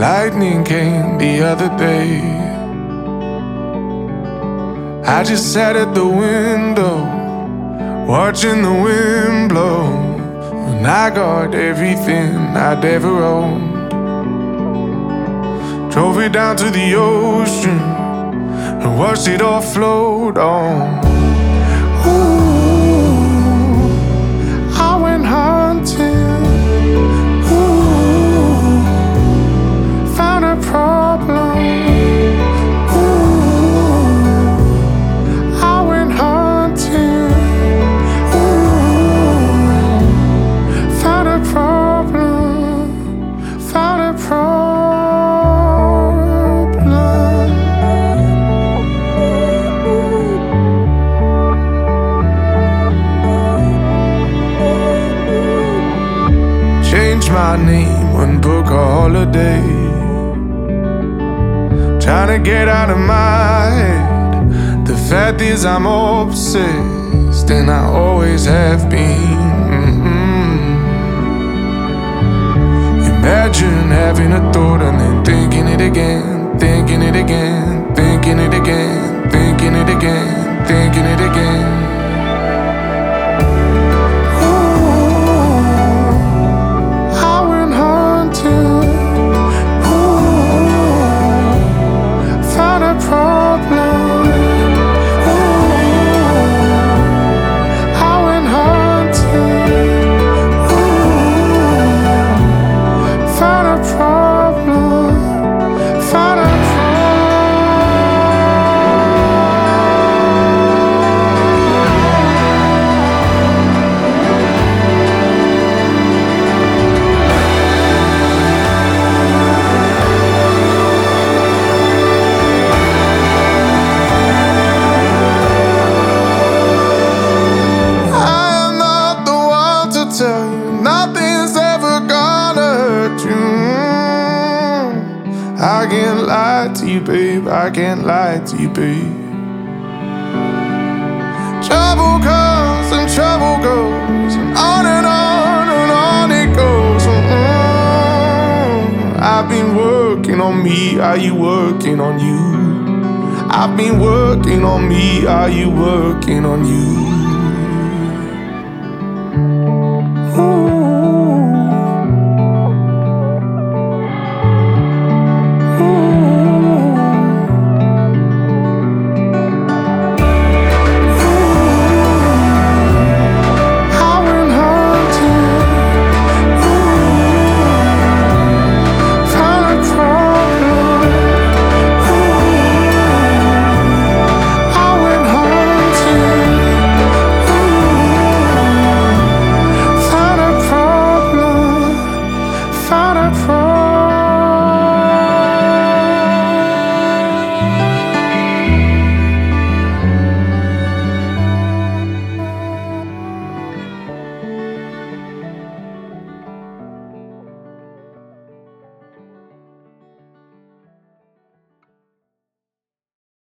Lightning came the other day. I just sat at the window, watching the wind blow, and I got everything I'd ever owned. Drove it down to the ocean and watched it all float on. Ooh, I went hunting. Ooh, found a problem. Ooh, I went hunting. Ooh, found a problem. Found a problem. Change my name and book a holiday. Trying to get out of my head. The fact is I'm obsessed, and I always have been. Imagine having a thought and then thinking it again, thinking it again, thinking it again, thinking it again, thinking it again. Tell you nothing's ever gonna hurt you. I can't lie to you, babe. I can't lie to you, babe. Trouble comes and trouble goes, and on it goes. I've been working on me. Are you working on you? I've been working on me. Are you working on you?